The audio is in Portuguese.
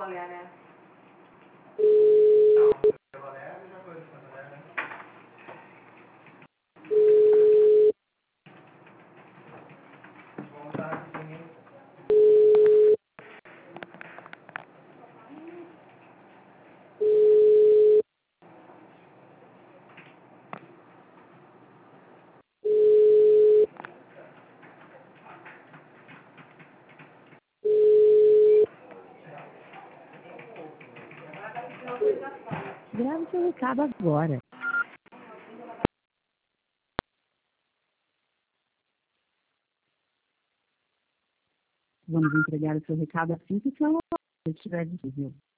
Valéria, né? Não, Valéria é a mesma coisa que Santa Valéria, né? Vamos estar aqui. Grave seu recado agora. Vamos entregar o seu recado assim que o seu estiver disponível.